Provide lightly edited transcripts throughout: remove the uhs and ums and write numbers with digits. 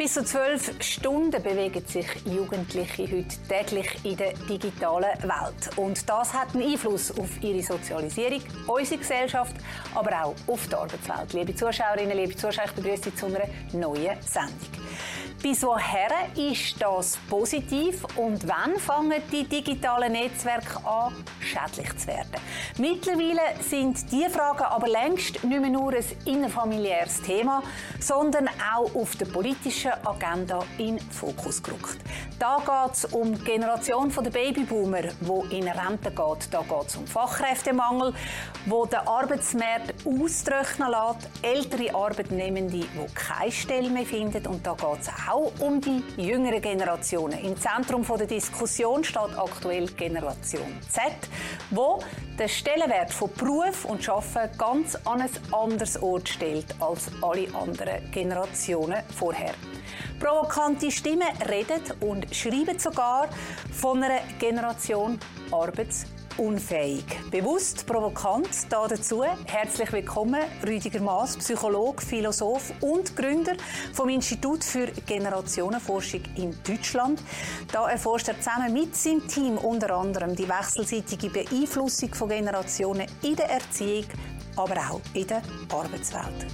Bis zu 12 Stunden bewegen sich Jugendliche heute täglich in der digitalen Welt. Und das hat einen Einfluss auf ihre Sozialisierung, unsere Gesellschaft, aber auch auf die Arbeitswelt. Liebe Zuschauerinnen, liebe Zuschauer, ich begrüße Sie zu einer neuen Sendung. Bis woher ist das positiv und wann fangen die digitalen Netzwerke an, schädlich zu werden? Mittlerweile sind diese Fragen aber längst nicht mehr nur ein innerfamiliäres Thema, sondern auch auf der politischen Agenda in den Fokus gerückt. Da geht es um die Generation der Babyboomer, die in Rente geht. Da geht es um Fachkräftemangel, wo der Arbeitsmarkt austrocknen lässt, ältere Arbeitnehmende, die keine Stelle mehr finden. Und da geht es auch um die jüngeren Generationen. Im Zentrum der Diskussion steht aktuell die Generation Z, wo den Stellenwert von Beruf und Arbeiten ganz an ein anderes Ort stellt als alle anderen Generationen vorher. Provokante Stimmen reden und schreiben sogar von einer Generation arbeitsunfähig. Bewusst provokant dazu. Herzlich willkommen, Rüdiger Maas, Psychologe, Philosoph und Gründer vom Institut für Generationenforschung in Deutschland. Da erforscht er zusammen mit seinem Team unter anderem die wechselseitige Beeinflussung von Generationen in der Erziehung, aber auch in der Arbeitswelt.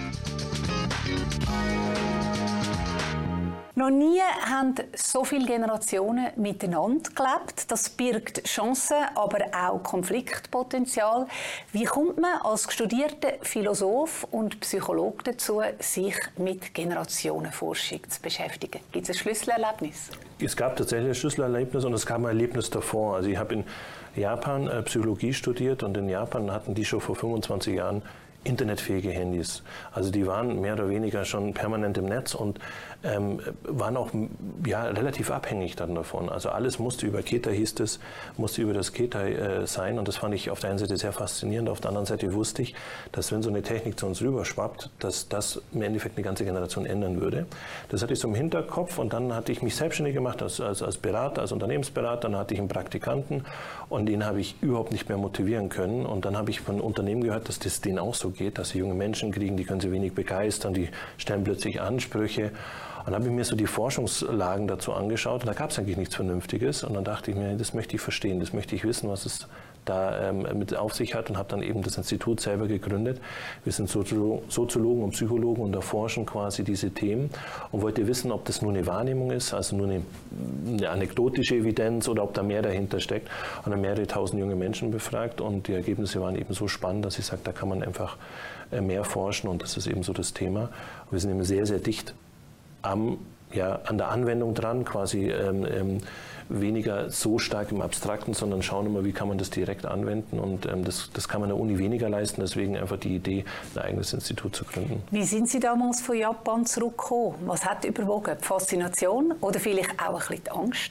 Noch nie haben so viele Generationen miteinander gelebt. Das birgt Chancen, aber auch Konfliktpotenzial. Wie kommt man als studierter Philosoph und Psychologe dazu, sich mit Generationenforschung zu beschäftigen? Gibt es ein Schlüsselerlebnis? Es gab tatsächlich ein Schlüsselerlebnis und es gab ein Erlebnis davor. Also ich habe in Japan Psychologie studiert und in Japan hatten die schon vor 25 Jahren internetfähige Handys. Also die waren mehr oder weniger schon permanent im Netz und waren auch relativ abhängig dann davon. Also alles musste über Ketai, hieß es, musste über das Ketai sein und das fand ich auf der einen Seite sehr faszinierend, auf der anderen Seite wusste ich, dass wenn so eine Technik zu uns rüberschwappt, dass das im Endeffekt eine ganze Generation ändern würde. Das hatte ich so im Hinterkopf und dann hatte ich mich selbstständig gemacht als Berater, als Unternehmensberater, dann hatte ich einen Praktikanten und den habe ich überhaupt nicht mehr motivieren können und dann habe ich von Unternehmen gehört, dass das denen auch so geht, dass sie junge Menschen kriegen, die können sie wenig begeistern, die stellen plötzlich Ansprüche. Und dann habe ich mir so die Forschungslagen dazu angeschaut und da gab es eigentlich nichts Vernünftiges. Und dann dachte ich mir, das möchte ich verstehen, das möchte ich wissen, was es da mit auf sich hat und habe dann eben das Institut selber gegründet. Wir sind Soziologen und Psychologen und erforschen quasi diese Themen und wollte wissen, ob das nur eine Wahrnehmung ist, also nur eine anekdotische Evidenz oder ob da mehr dahinter steckt. Und dann mehrere tausend junge Menschen befragt und die Ergebnisse waren eben so spannend, dass ich sage, da kann man einfach mehr forschen und das ist eben so das Thema. Wir sind eben sehr, sehr dicht an der Anwendung dran, quasi weniger so stark im Abstrakten, sondern schauen immer, wie kann man das direkt anwenden und das kann man an der Uni weniger leisten, deswegen einfach die Idee, ein eigenes Institut zu gründen. Wie sind Sie damals von Japan zurückgekommen? Was hat überwogen? Die Faszination oder vielleicht auch ein bisschen die Angst?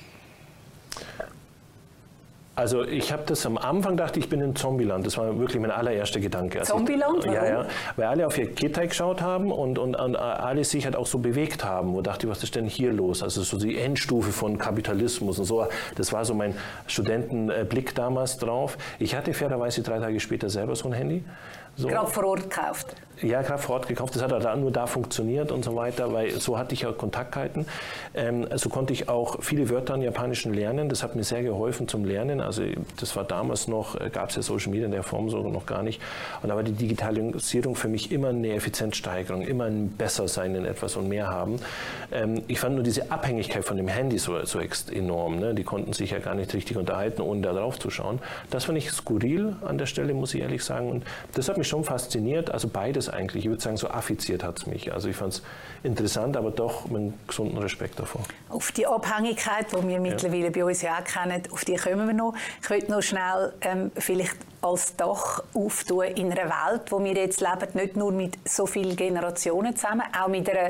Also ich habe das am Anfang gedacht, ich bin in Zombieland. Das war wirklich mein allererster Gedanke. Zombieland? Ja, weil alle auf ihr Ketai geschaut haben und alle sich halt auch so bewegt haben. Wo dachte ich, was ist denn hier los? Also so die Endstufe von Kapitalismus und so. Das war so mein Studentenblick damals drauf. Ich hatte fairerweise 3 Tage später selber so ein Handy. So. Gerade vor Ort gekauft? Ja, gerade vor Ort gekauft. Das hat nur da funktioniert und so weiter, weil so hatte ich auch Kontakt gehalten. So konnte ich auch viele Wörter in Japanischen lernen. Das hat mir sehr geholfen zum Lernen. Also das war damals noch, gab es ja Social Media in der Form so noch gar nicht. Und da war die Digitalisierung für mich immer eine Effizienzsteigerung, immer ein Bessersein in etwas und mehr haben. Ich fand nur diese Abhängigkeit von dem Handy so enorm. Ne? Die konnten sich ja gar nicht richtig unterhalten, ohne da drauf zu schauen. Das fand ich skurril an der Stelle, muss ich ehrlich sagen. Und das hat mich schon fasziniert, also beides eigentlich. Ich würde sagen, so affiziert hat es mich. Also ich fand es interessant, aber doch mit einem gesunden Respekt davor. Auf die Abhängigkeit, die wir mittlerweile bei uns ja auch kennen, auf die kommen wir noch. Ich möchte noch schnell vielleicht als Dach auftun in einer Welt, wo wir jetzt leben, nicht nur mit so vielen Generationen zusammen, auch mit einer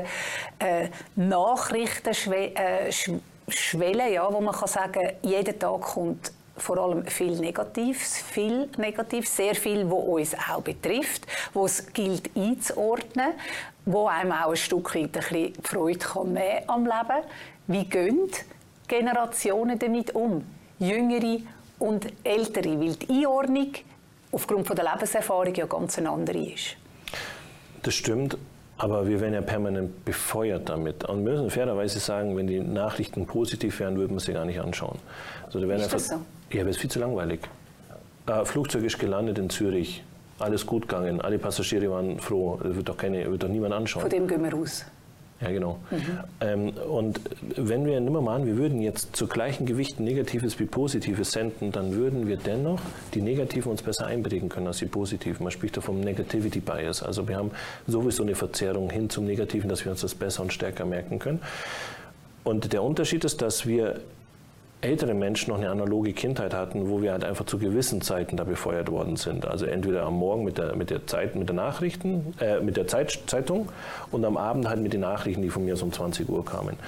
Nachrichtenschwelle, wo man kann sagen, jeden Tag kommt vor allem viel Negatives, sehr viel, was uns auch betrifft, was es gilt einzuordnen, wo einem auch ein Stück weit ein bisschen die Freude kann nehmen am Leben. Wie gehen Generationen damit um? Jüngere und Ältere, weil die Einordnung aufgrund von der Lebenserfahrung ja ganz eine andere ist. Das stimmt. Aber wir werden ja permanent befeuert damit. Und wir müssen fairerweise sagen, wenn die Nachrichten positiv wären, würden wir sie gar nicht anschauen. Also, ist das so? Ja, aber es ist viel zu langweilig. Flugzeug ist gelandet in Zürich, alles gut gegangen, alle Passagiere waren froh, wird doch niemand anschauen. Von dem gehen wir raus. Ja, genau. Und wenn wir nehmen wir mal an, wir würden jetzt zu gleichen Gewichten Negatives wie Positives senden, dann würden wir dennoch die Negativen uns besser einprägen können als die Positiven. Man spricht da vom Negativity Bias. Also wir haben sowieso eine Verzerrung hin zum Negativen, dass wir uns das besser und stärker merken können. Und der Unterschied ist, dass wir ältere Menschen noch eine analoge Kindheit hatten, wo wir halt einfach zu gewissen Zeiten da befeuert worden sind. Also entweder am Morgen mit der Zeitung und am Abend halt mit den Nachrichten, die von mir so um 20 Uhr kamen.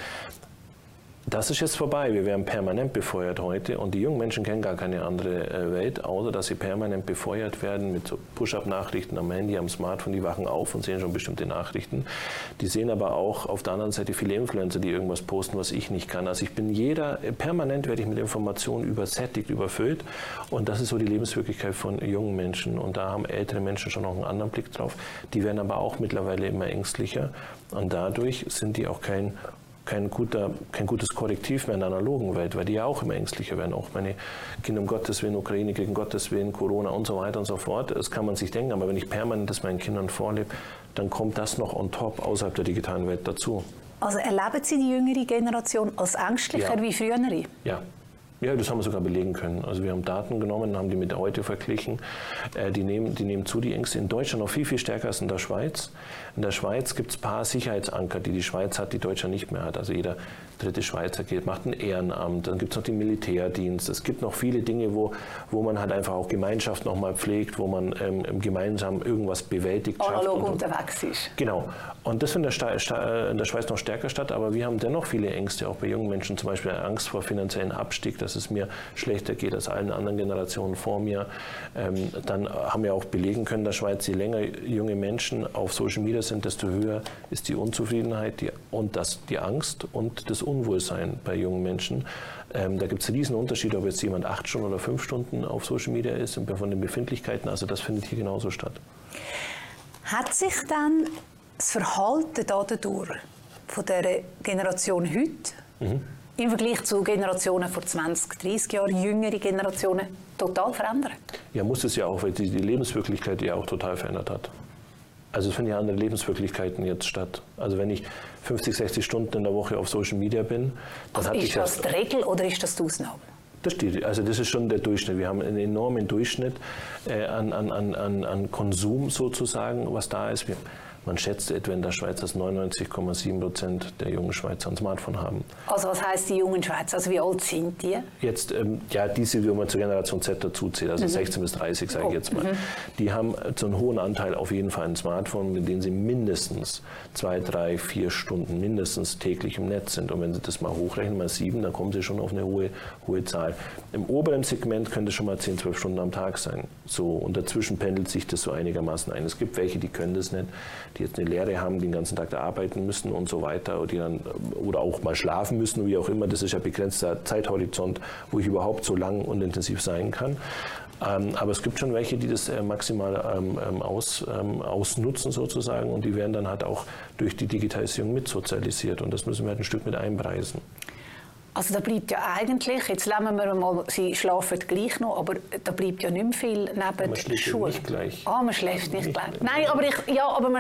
Das ist jetzt vorbei. Wir werden permanent befeuert heute und die jungen Menschen kennen gar keine andere Welt, außer dass sie permanent befeuert werden mit so Push-up-Nachrichten am Handy, am Smartphone. Die wachen auf und sehen schon bestimmte Nachrichten. Die sehen aber auch auf der anderen Seite viele Influencer, die irgendwas posten, was ich nicht kann. Also permanent werde ich mit Informationen übersättigt, überfüllt und das ist so die Lebenswirklichkeit von jungen Menschen und da haben ältere Menschen schon noch einen anderen Blick drauf. Die werden aber auch mittlerweile immer ängstlicher und dadurch sind die auch kein gutes Korrektiv mehr in der analogen Welt, weil die ja auch immer ängstlicher werden. Auch meine Kinder, um Gottes Willen, Ukraine, gegen Gottes Willen, Corona und so weiter und so fort. Das kann man sich denken, aber wenn ich permanent das meinen Kindern vorlebe, dann kommt das noch on top außerhalb der digitalen Welt dazu. Also erleben Sie die jüngere Generation als ängstlicher wie frühere? Ja. Ja, das haben wir sogar belegen können. Also wir haben Daten genommen, haben die mit heute verglichen. Die nehmen zu, die Ängste. In Deutschland noch viel, viel stärker als in der Schweiz. In der Schweiz gibt es ein paar Sicherheitsanker, die Schweiz hat, die Deutschland nicht mehr hat. Also jeder dritte Schweizer macht ein Ehrenamt, dann gibt es noch den Militärdienst. Es gibt noch viele Dinge, wo man halt einfach auch Gemeinschaft nochmal pflegt, wo man gemeinsam irgendwas bewältigt. Analog unterwegs ist. Genau. Und das findet in der Schweiz noch stärker statt, aber wir haben dennoch viele Ängste, auch bei jungen Menschen, zum Beispiel Angst vor finanziellen Abstieg, dass es mir schlechter geht als allen anderen Generationen vor mir. Dann haben wir auch belegen können, in der Schweiz, je länger junge Menschen auf Social Media sind, desto höher ist die Unzufriedenheit die Angst und das Unwohlsein bei jungen Menschen. Da gibt es riesen Unterschiede, ob jetzt jemand 8 Stunden oder 5 Stunden auf Social Media ist, von den Befindlichkeiten. Also das findet hier genauso statt. Hat sich dann das Verhalten dadurch von der Generation heute im Vergleich zu Generationen vor 20, 30 Jahren, jüngere Generationen, total verändert? Ja, muss es ja auch, weil die Lebenswirklichkeit ja auch total verändert hat. Also es finden ja andere Lebenswirklichkeiten jetzt statt. Also wenn ich 50, 60 Stunden in der Woche auf Social Media bin, dann also ist das die Regel oder ist das die Ausnahme? Das ist schon der Durchschnitt. Wir haben einen enormen Durchschnitt an Konsum sozusagen, was da ist. Man schätzt etwa in der Schweiz, dass 99,7% der jungen Schweizer ein Smartphone haben. Also was heisst die jungen Schweizer? Also wie alt sind die? Jetzt, diese, wie man zur Generation Z dazuzählt, also 16 bis 30, sage ich jetzt mal. Die haben so einen hohen Anteil auf jeden Fall ein Smartphone, mit dem sie mindestens 2, 3, 4 Stunden mindestens täglich im Netz sind. Und wenn Sie das mal hochrechnen, mal 7, dann kommen Sie schon auf eine hohe Zahl. Im oberen Segment könnte es schon mal 10, 12 Stunden am Tag sein. So, und dazwischen pendelt sich das so einigermaßen ein. Es gibt welche, die können das nicht, die jetzt eine Lehre haben, die den ganzen Tag da arbeiten müssen und so weiter, oder auch mal schlafen müssen, wie auch immer. Das ist ja begrenzter Zeithorizont, wo ich überhaupt so lang und intensiv sein kann. Aber es gibt schon welche, die das maximal ausnutzen sozusagen und die werden dann halt auch durch die Digitalisierung mitsozialisiert und das müssen wir halt ein Stück mit einpreisen. Also da bleibt ja eigentlich, jetzt nehmen wir mal, Sie schlafen gleich noch, aber da bleibt ja nicht mehr viel neben der Schule. Nicht gleich. Man schläft nicht gleich. Nein, aber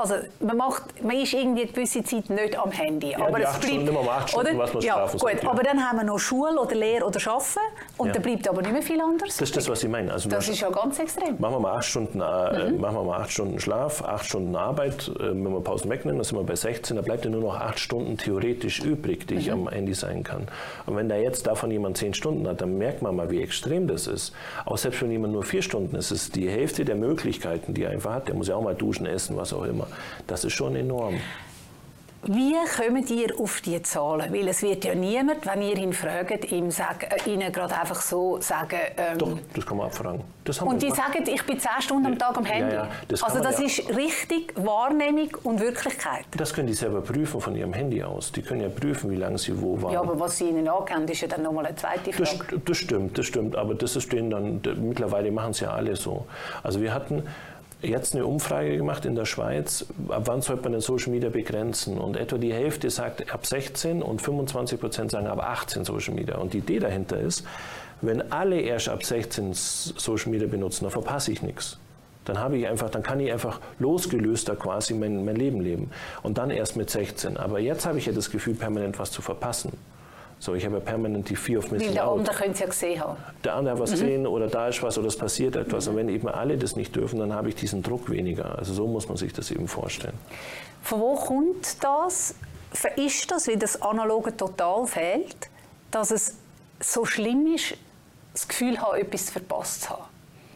man ist irgendwie eine gewisse Zeit nicht am Handy. Ja, aber die es 8 bleibt, Stunden, immer 8 Stunden, was man schlafen gut, sollte. aber dann haben wir noch Schule oder Lehre oder Arbeiten und da bleibt aber nicht mehr viel anderes. Das ist das, was ich meine. Also das ist ja ganz extrem. Machen wir mal 8 Stunden Schlaf, 8 Stunden Arbeit, wenn wir Pausen wegnehmen, dann sind wir bei 16, da bleibt ja nur noch 8 Stunden theoretisch übrig, die ich am Handy sein kann. Und wenn da jetzt davon jemand 10 Stunden hat, dann merkt man mal, wie extrem das ist. Auch selbst wenn jemand nur 4 Stunden ist, ist die Hälfte der Möglichkeiten, die er einfach hat. Der muss ja auch mal duschen, essen, was auch immer. Das ist schon enorm. Wie kommt ihr auf die Zahlen? Weil es wird ja niemand, wenn ihr ihn fragt, Ihnen gerade einfach so sagen... Doch, das kann man abfragen. Und die sagen, ich bin 10 Stunden am Tag am Handy. Ja, das ist richtig Wahrnehmung und Wirklichkeit. Das können die selber prüfen von ihrem Handy aus. Die können ja prüfen, wie lange sie wo waren. Ja, aber was sie ihnen angeben, ist ja dann nochmal eine zweite Frage. Das stimmt. Aber das ist denen dann, mittlerweile machen es ja alle so. Also wir hatten jetzt eine Umfrage gemacht in der Schweiz, ab wann sollte man den Social Media begrenzen? Und etwa die Hälfte sagt ab 16 und 25% sagen ab 18 Social Media. Und die Idee dahinter ist, wenn alle erst ab 16 Social Media benutzen, dann verpasse ich nichts. Dann kann ich einfach losgelöster quasi mein Leben leben. Und dann erst mit 16. Aber jetzt habe ich ja das Gefühl, permanent was zu verpassen. So, ich habe ja permanent die Fear of Missing Out. Weil der andere könnte es ja gesehen haben. Der andere hat was gesehen oder da ist was oder es passiert etwas. Und wenn eben alle das nicht dürfen, dann habe ich diesen Druck weniger. Also so muss man sich das eben vorstellen. Von wo kommt das? Ist das, wie das Analoge total fehlt, dass es so schlimm ist, das Gefühl haben, etwas verpasst zu haben?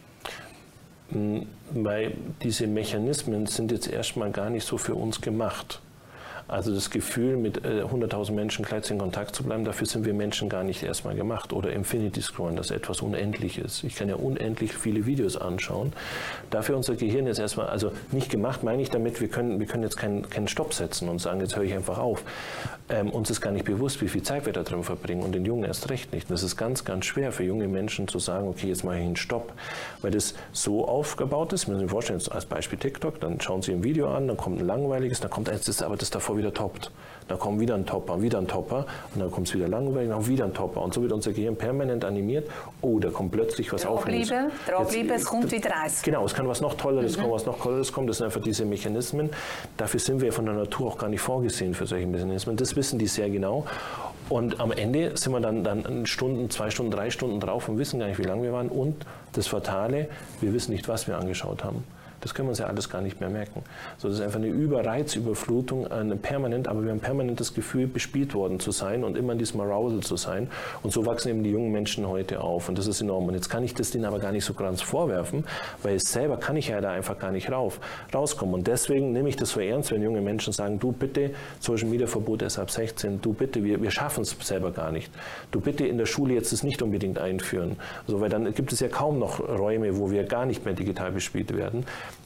Weil diese Mechanismen sind jetzt erstmal gar nicht so für uns gemacht. Also das Gefühl, mit 100.000 Menschen gleich in Kontakt zu bleiben, dafür sind wir Menschen gar nicht erstmal gemacht. Oder Infinity Scrollen, dass etwas unendlich ist. Ich kann ja unendlich viele Videos anschauen. Dafür unser Gehirn ist erstmal, also nicht gemacht, meine ich damit, wir können jetzt keinen Stopp setzen und sagen, jetzt höre ich einfach auf. Uns ist gar nicht bewusst, wie viel Zeit wir da drin verbringen und den Jungen erst recht nicht. Und das ist ganz, ganz schwer für junge Menschen zu sagen, okay, jetzt mache ich einen Stopp. Weil das so aufgebaut ist, müssen Sie sich vorstellen, als Beispiel TikTok, dann schauen Sie ein Video an, dann kommt ein langweiliges, dann kommt eins, aber das davor wieder toppt. Dann kommt wieder ein Topper und dann kommt es wieder langweilig, dann wieder ein Topper. Und so wird unser Gehirn permanent animiert. Oh, da kommt plötzlich was Aufregendes. Dranbleiben, es kommt wieder eins. Genau, es kann was noch Tolleres kommen, was noch Tolleres kommt. Das sind einfach diese Mechanismen. Dafür sind wir von der Natur auch gar nicht vorgesehen für solche Mechanismen. Das wissen die sehr genau. Und am Ende sind wir dann Stunden, 2 Stunden, 3 Stunden drauf und wissen gar nicht, wie lange wir waren. Und das Fatale, wir wissen nicht, was wir angeschaut haben. Das können wir uns ja alles gar nicht mehr merken. So, das ist einfach eine Überreizüberflutung, permanent, aber wir haben permanent das Gefühl, bespielt worden zu sein und immer in diesem Arousal zu sein. Und so wachsen eben die jungen Menschen heute auf. Und das ist enorm. Und jetzt kann ich das denen aber gar nicht so ganz vorwerfen, weil selber kann ich ja da einfach gar nicht rauskommen. Und deswegen nehme ich das so ernst, wenn junge Menschen sagen, du bitte, Social Media Verbot erst ab 16, du bitte, wir schaffen es selber gar nicht. Du bitte in der Schule jetzt das nicht unbedingt einführen. Also, weil dann gibt es ja kaum noch Räume, wo wir gar nicht mehr digital bespielt werden.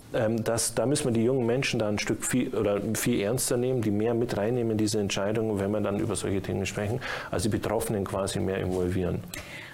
Da müssen wir die jungen Menschen da ein Stück viel ernster nehmen, die mehr mit reinnehmen in diese Entscheidungen, wenn wir dann über solche Themen sprechen, also die Betroffenen quasi mehr involvieren.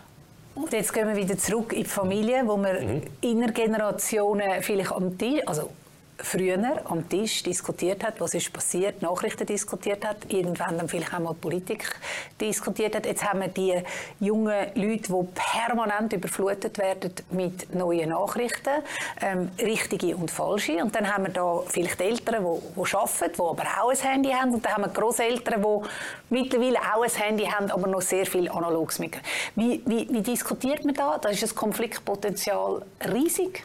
Und jetzt gehen wir wieder zurück in die Familie, wo man Innergenerationen vielleicht am Tisch, also früher am Tisch diskutiert hat, was ist passiert, Nachrichten diskutiert hat, irgendwann dann vielleicht auch mal Politik diskutiert hat. Jetzt haben wir die jungen Leute, die permanent überflutet werden mit neuen Nachrichten, richtige und falsche. Und dann haben wir da vielleicht Eltern, die arbeiten, die aber auch ein Handy haben. Und dann haben wir Grosseltern, die mittlerweile auch ein Handy haben, aber noch sehr viel Analoges mit. Wie diskutiert man da? Da ist das Konfliktpotenzial riesig.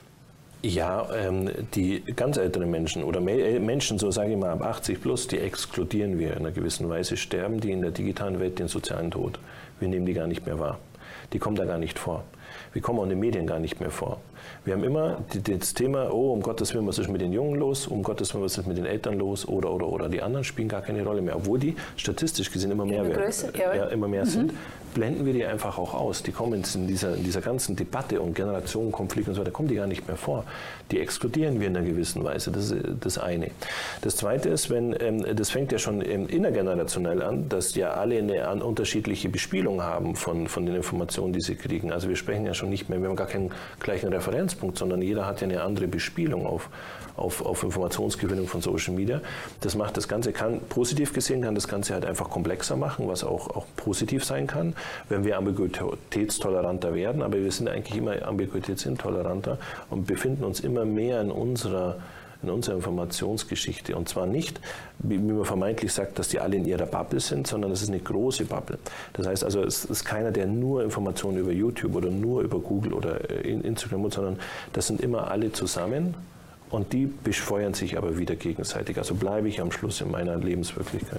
Ja, die ganz älteren Menschen oder Menschen, so sage ich mal, ab 80 plus, die exkludieren wir in einer gewissen Weise, sterben die in der digitalen Welt den sozialen Tod. Wir nehmen die gar nicht mehr wahr. Die kommen da gar nicht vor. Wir kommen auch in den Medien gar nicht mehr vor. Wir haben immer das Thema, oh, um Gottes Willen, was ist mit den Jungen los? Um Gottes Willen, was ist mit den Eltern los? Oder die anderen spielen gar keine Rolle mehr. Obwohl die statistisch gesehen immer mehr werden, immer mehr sind, blenden wir die einfach auch aus. Die kommen in dieser ganzen Debatte und Generationenkonflikt und so weiter, kommen die gar nicht mehr vor. Die exkludieren wir in einer gewissen Weise. Das ist das eine. Das zweite ist, das fängt ja schon innergenerationell an, dass ja alle eine unterschiedliche Bespielung haben von den Informationen, die sie kriegen. Also wir sprechen ja schon nicht mehr, wir haben gar keinen gleichen Referenzpunkt, sondern jeder hat ja eine andere Bespielung auf Informationsgewinnung von Social Media. Das macht das Ganze, positiv gesehen, kann das Ganze halt einfach komplexer machen, was auch positiv sein kann, wenn wir ambiguitätstoleranter werden. Aber wir sind eigentlich immer ambiguitätsintoleranter und befinden uns immer mehr in unserer Informationsgeschichte. Und zwar nicht, wie man vermeintlich sagt, dass die alle in ihrer Bubble sind, sondern es ist eine große Bubble. Das heißt also, es ist keiner, der nur Informationen über YouTube oder nur über Google oder Instagram hat, sondern das sind immer alle zusammen und die befeuern sich aber wieder gegenseitig. Also bleibe ich am Schluss in meiner Lebenswirklichkeit.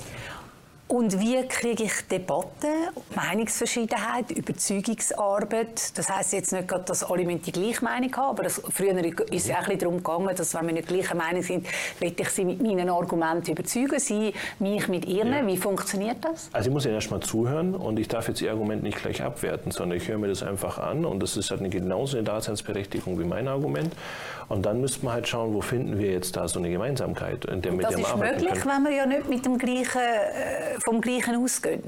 Und wie kriege ich Debatten, Meinungsverschiedenheit, Überzeugungsarbeit? Das heisst jetzt nicht gerade, dass alle die gleiche Meinung haben, aber früher ist es auch ein bisschen darum gegangen, dass wenn wir nicht gleicher Meinung sind, will ich sie mit meinen Argumenten überzeugen, sie mich mit ihren. Ja. Wie funktioniert das? Also ich muss Ihnen erstmal zuhören und ich darf jetzt Ihr Argument nicht gleich abwerten, sondern ich höre mir das einfach an und das ist halt genauso eine Daseinsberechtigung wie mein Argument. Und dann müsste man halt schauen, wo finden wir jetzt da so eine Gemeinsamkeit, in der wir arbeiten können. Das ist möglich, wenn wir ja nicht mit dem vom Gleichen ausgehen.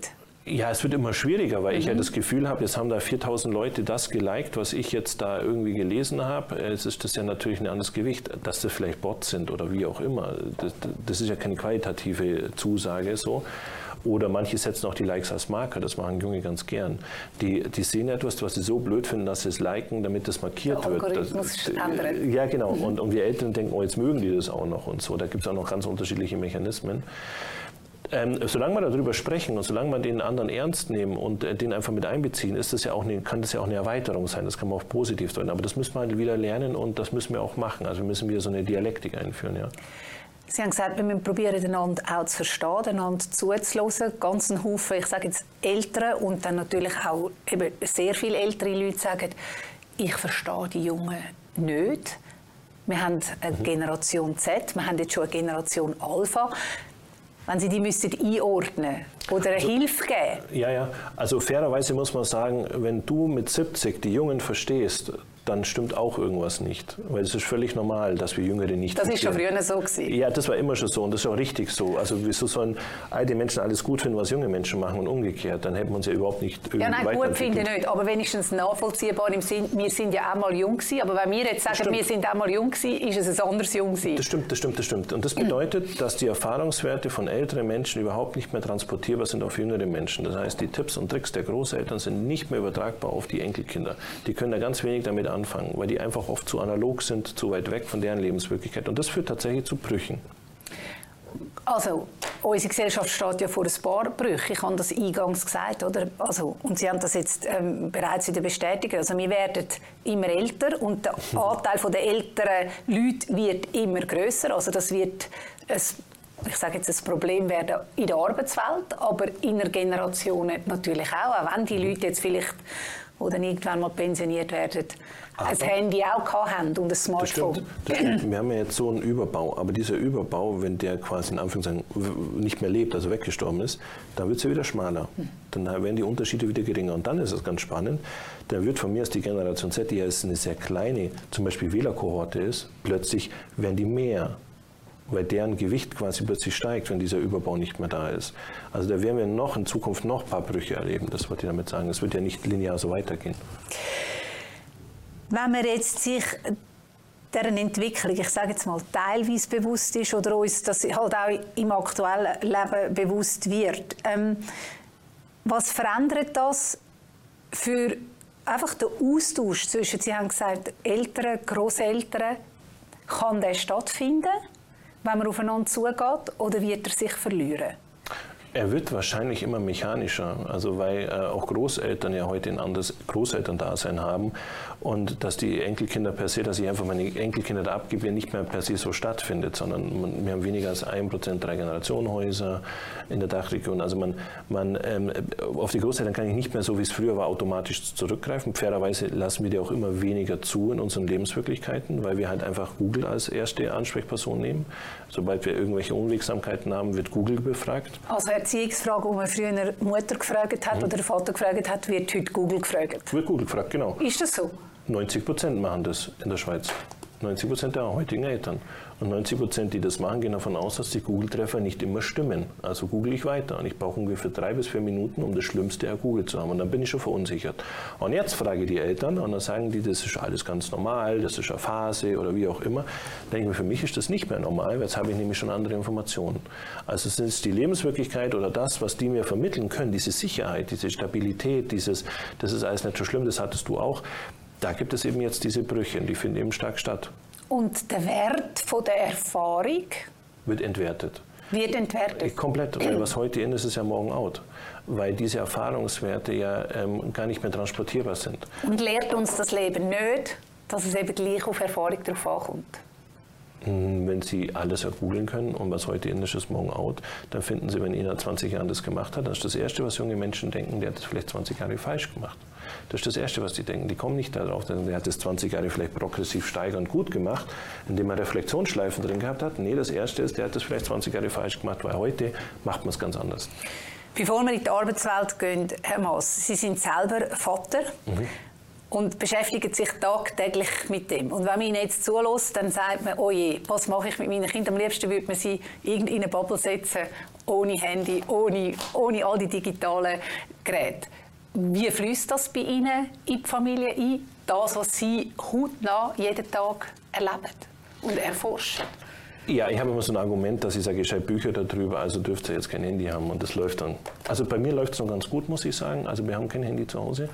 Ja, es wird immer schwieriger, weil ich ja das Gefühl habe, jetzt haben da 4000 Leute das geliked, was ich jetzt da irgendwie gelesen habe. Es ist das ja natürlich ein anderes Gewicht, dass das vielleicht Bots sind oder wie auch immer. Das ist ja keine qualitative Zusage so. Oder manche setzen auch die Likes als Marker, das machen Junge ganz gern. Die sehen etwas, was sie so blöd finden, dass sie es liken, damit das markiert wird. Ja, genau. Und wir Eltern denken, oh, jetzt mögen die das auch noch und so. Da gibt es auch noch ganz unterschiedliche Mechanismen. Solange wir darüber sprechen und solange wir den anderen ernst nehmen und den einfach mit einbeziehen, kann das ja auch eine Erweiterung sein. Das kann man auch positiv deuten. Aber das müssen wir halt wieder lernen und das müssen wir auch machen. Also wir müssen wieder so eine Dialektik einführen. Ja. Sie haben gesagt, wir müssen probieren, einander auch zu verstehen, einander zuzuhören. Ganz ein Haufen, ich sage jetzt Eltern und dann natürlich auch eben sehr viele ältere Leute sagen, ich verstehe die Jungen nicht. Wir haben eine Generation Z, wir haben jetzt schon eine Generation Alpha. Wenn Sie die einordnen oder eine Hilfe geben? Ja. Also fairerweise muss man sagen, wenn du mit 70 die Jungen verstehst, dann stimmt auch irgendwas nicht. Weil es ist völlig normal, dass wir Jüngere nicht verstehen. Das ist schon früher so gewesen. Ja, das war immer schon so und das ist auch richtig so. Also wieso sollen alte Menschen alles gut finden, was junge Menschen machen und umgekehrt? Dann hätten wir uns ja überhaupt nicht irgendwie weiterentwickelt. Ja, nein, gut finde ich nicht, aber wenigstens nachvollziehbar im Sinn, wir sind ja auch mal jung gewesen, aber wenn wir jetzt sagen, wir sind auch mal jung gewesen, ist es ein anderes Jung gewesen. Das stimmt. Und das bedeutet, dass die Erfahrungswerte von älteren Menschen überhaupt nicht mehr transportierbar sind auf jüngere Menschen. Das heißt, die Tipps und Tricks der Großeltern sind nicht mehr übertragbar auf die Enkelkinder. Die können da ganz wenig damit anfangen, weil die einfach oft zu analog sind, zu weit weg von deren Lebenswirklichkeit. Und das führt tatsächlich zu Brüchen. Also, unsere Gesellschaft steht ja vor ein paar Brüchen. Ich habe das eingangs gesagt, oder? Also, und Sie haben das jetzt bereits wieder bestätigt. Also, wir werden immer älter und der Anteil der älteren Leute wird immer grösser. Also, das wird ich sage jetzt, ein Problem werden in der Arbeitswelt, aber in der Generation natürlich auch wenn die Leute jetzt vielleicht oder irgendwann mal pensioniert werden, ein Handy auch haben und ein Smartphone. Das stimmt. Wir haben ja jetzt so einen Überbau, aber dieser Überbau, wenn der quasi in Anführungszeichen nicht mehr lebt, also weggestorben ist, dann wird es ja wieder schmaler. Dann werden die Unterschiede wieder geringer und dann ist es ganz spannend. Dann wird von mir aus die Generation Z, die ja jetzt eine sehr kleine, zum Beispiel Wählerkohorte ist, plötzlich werden die mehr, weil deren Gewicht quasi plötzlich steigt, wenn dieser Überbau nicht mehr da ist. Also da werden wir in Zukunft noch ein paar Brüche erleben, das wollte ich damit sagen. Es wird ja nicht linear so weitergehen. Wenn man jetzt sich deren Entwicklung, ich sage jetzt mal, teilweise bewusst ist oder uns das halt auch im aktuellen Leben bewusst wird, was verändert das für einfach den Austausch zwischen, Sie haben gesagt, Eltern, Grosseltern, kann der stattfinden, wenn man aufeinander zugeht, oder wird er sich verlieren? Er wird wahrscheinlich immer mechanischer, also weil auch Großeltern ja heute ein anderes Großelterndasein haben und dass die Enkelkinder per se, dass ich einfach meine Enkelkinder da abgebe, nicht mehr per se so stattfindet, sondern wir haben weniger als 1% 3-Generationen-Häuser in der Dachregion. Also auf die Großeltern kann ich nicht mehr so, wie es früher war, automatisch zurückgreifen. Fairerweise lassen wir die auch immer weniger zu in unseren Lebenswirklichkeiten, weil wir halt einfach Google als erste Ansprechperson nehmen. Sobald wir irgendwelche Unwegsamkeiten haben, wird Google befragt. Also Erziehungsfrage, wo man früher eine Mutter gefragt hat oder der Vater gefragt hat, wird heute Google gefragt? Wird Google gefragt, genau. Ist das so? 90% machen das in der Schweiz. 90% der heutigen Eltern. Und 90%, die das machen, gehen davon aus, dass die Google-Treffer nicht immer stimmen. Also google ich weiter. Und ich brauche ungefähr 3 bis 4 Minuten, um das Schlimmste ergoogelt zu haben. Und dann bin ich schon verunsichert. Und jetzt frage ich die Eltern und dann sagen die, das ist alles ganz normal, das ist eine Phase oder wie auch immer. Dann denke ich mir, für mich ist das nicht mehr normal, weil jetzt habe ich nämlich schon andere Informationen. Also es ist die Lebenswirklichkeit oder das, was die mir vermitteln können, diese Sicherheit, diese Stabilität, das ist alles nicht so schlimm, das hattest du auch. Da gibt es eben jetzt diese Brüche, die finden eben stark statt. Und der Wert von der Erfahrung? Wird entwertet. Wird entwertet? Komplett, weil was heute in ist, ist ja morgen out. Weil diese Erfahrungswerte ja gar nicht mehr transportierbar sind. Und lehrt uns das Leben nicht, dass es eben gleich auf Erfahrung drauf ankommt? Wenn Sie alles ergoogeln können und was heute in ist morgen out, dann finden Sie, wenn Ihnen 20 Jahren das gemacht hat, das ist das Erste, was junge Menschen denken, der hat das vielleicht 20 Jahre falsch gemacht. Das ist das Erste, was die denken. Die kommen nicht darauf, der hat das 20 Jahre vielleicht progressiv steigernd gut gemacht, indem er Reflexionsschleifen drin gehabt hat. Nee, das Erste ist, der hat das vielleicht 20 Jahre falsch gemacht, weil heute macht man es ganz anders. Bevor wir in die Arbeitswelt gehen, Herr Maass, Sie sind selber Vater. Und beschäftigen sich tagtäglich mit dem. Und wenn man ihnen jetzt zulässt, dann sagt man, oh je, was mache ich mit meinen Kindern? Am liebsten würde man sie in eine Bubble setzen ohne Handy, ohne all die digitalen Geräte. Wie fließt das bei Ihnen in die Familie ein? Das, was Sie hautnah jeden Tag erleben und erforschen? Ja, ich habe immer so ein Argument, dass ich sage, ich schreibe Bücher darüber, also dürft ihr jetzt kein Handy haben und das läuft dann. Also bei mir läuft es noch ganz gut, muss ich sagen. Also wir haben kein Handy zu Hause,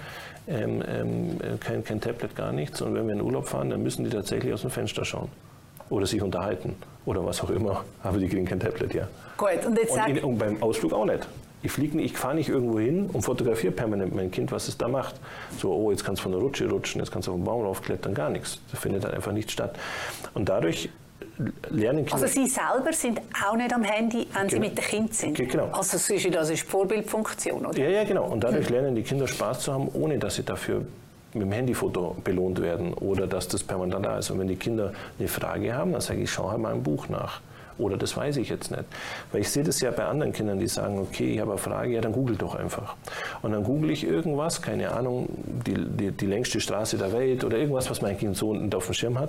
kein Tablet, gar nichts. Und wenn wir in Urlaub fahren, dann müssen die tatsächlich aus dem Fenster schauen oder sich unterhalten oder was auch immer. Aber die kriegen kein Tablet, ja. Gut, und jetzt und beim Ausflug auch nicht. Ich fahre nicht irgendwo hin und fotografiere permanent mein Kind, was es da macht. So, oh, jetzt kannst du von der Rutsche rutschen, jetzt kannst du auf den Baum raufklettern, gar nichts. Das findet halt einfach nicht statt. Und dadurch lernen Kinder... Also Sie selber sind auch nicht am Handy, wenn Sie mit den Kindern sind? Genau. Also das ist die Vorbildfunktion, oder? Ja, genau. Und dadurch lernen die Kinder Spaß zu haben, ohne dass sie dafür mit dem Handyfoto belohnt werden oder dass das permanent da ist. Und wenn die Kinder eine Frage haben, dann sage ich, schau halt mal ein Buch nach. Oder das weiß ich jetzt nicht. Weil ich sehe das ja bei anderen Kindern, die sagen, okay, ich habe eine Frage, ja, dann google doch einfach. Und dann google ich irgendwas, keine Ahnung, die längste Straße der Welt oder irgendwas, was mein Kind so auf dem Schirm hat.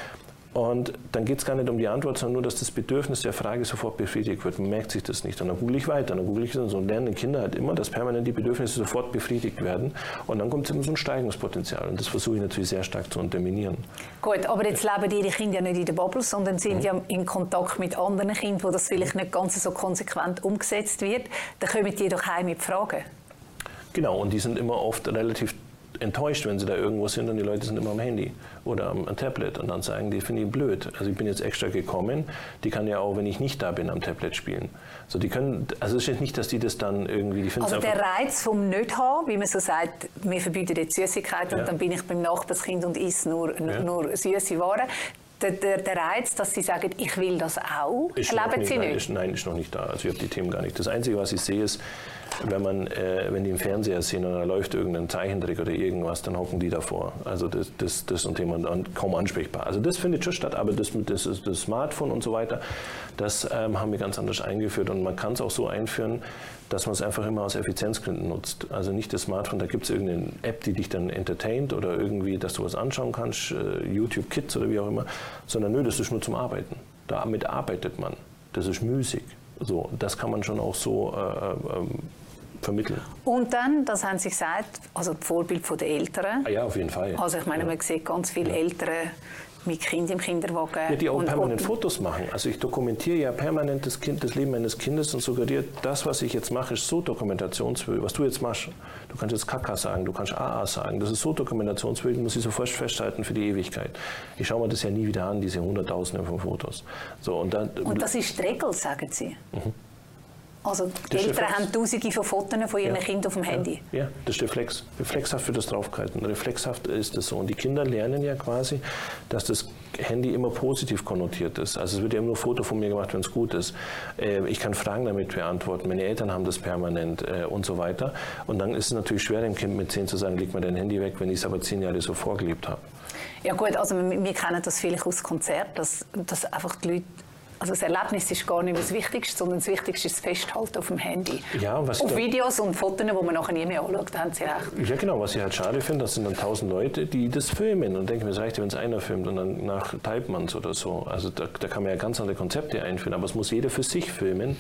Und dann geht es gar nicht um die Antwort, sondern nur, dass das Bedürfnis der Frage sofort befriedigt wird. Man merkt sich das nicht. Und dann google ich weiter. Dann google ich so und lernen Kinder halt immer, dass permanent die Bedürfnisse sofort befriedigt werden. Und dann kommt immer so ein Steigungspotenzial. Und das versuche ich natürlich sehr stark zu unterminieren. Gut, aber jetzt leben Ihre Kinder ja nicht in der Bubble, sondern sind ja in Kontakt mit anderen Kindern, wo das vielleicht nicht ganz so konsequent umgesetzt wird. Dann kommen die doch heim mit Fragen. Genau, und die sind immer oft relativ enttäuscht, wenn sie da irgendwo sind und die Leute sind immer am Handy oder am Tablet und dann sagen die, finde ich blöd. Also ich bin jetzt extra gekommen, die kann ja auch, wenn ich nicht da bin, am Tablet spielen. So, die können, also es ist nicht, dass die das dann irgendwie, die finden also der Reiz vom Nicht-Haben, wie man so sagt, wir verbieten jetzt Süßigkeiten und dann bin ich beim Nachbarskind und esse nur süße Waren. Der Reiz, dass Sie sagen, ich will das auch, erleben Sie nicht? Nein, ist noch nicht da. Also ich habe die Themen gar nicht. Das Einzige, was ich sehe, ist, wenn die im Fernseher sehen und da läuft irgendein Zeichentrick oder irgendwas, dann hocken die davor. Also das ist ein Thema kaum ansprechbar. Also das findet schon statt, aber das Smartphone und so weiter, das haben wir ganz anders eingeführt und man kann es auch so einführen, dass man es einfach immer aus Effizienzgründen nutzt. Also nicht das Smartphone, da gibt es irgendeine App, die dich dann entertaint oder irgendwie, dass du was anschauen kannst, YouTube Kids oder wie auch immer, sondern nö, das ist nur zum Arbeiten. Damit arbeitet man. Das ist müßig. So, das kann man schon auch so vermitteln. Und dann, das haben Sie gesagt, also das Vorbild der Eltern. Ja, auf jeden Fall. Also ich meine, man sieht ganz viele Eltern mit Kind im Kinderwagen. Ja, die auch permanent Fotos machen. Also ich dokumentiere ja permanent das Leben meines Kindes und suggeriere, das, was ich jetzt mache, ist so dokumentationswürdig. Was du jetzt machst, du kannst jetzt Kaka sagen, du kannst AA sagen, das ist so dokumentationswürdig, muss ich sofort festhalten für die Ewigkeit. Ich schaue mir das ja nie wieder an, diese Hunderttausende von Fotos. So, und das ist die Regel, sagen Sie? Mhm. Also die Eltern haben Tausende von Fotos von ihren Kindern auf dem Handy. Ja, das ist Reflex. Reflexhaft wird das draufgehalten. Reflexhaft ist das so. Und die Kinder lernen ja quasi, dass das Handy immer positiv konnotiert ist. Also es wird ja immer nur ein Foto von mir gemacht, wenn es gut ist. Ich kann Fragen damit beantworten. Meine Eltern haben das permanent und so weiter. Und dann ist es natürlich schwer, dem Kind mit 10 zu sagen, leg mal dein Handy weg, wenn ich es aber 10 Jahre so vorgelebt habe. Ja gut, also wir kennen das vielleicht aus Konzert, dass einfach die Leute... Also das Erlebnis ist gar nicht das Wichtigste, sondern das Wichtigste ist das Festhalten auf dem Handy. Ja, auf Videos und Fotos, die man nachher nie mehr anschaut, da haben Sie recht. Ja genau, was ich halt schade finde, das sind dann 1000 Leute, die das filmen und denken, es reicht ja, wenn es einer filmt und dann nach typt man es oder so. Also da kann man ja ganz andere Konzepte einführen, aber es muss jeder für sich filmen.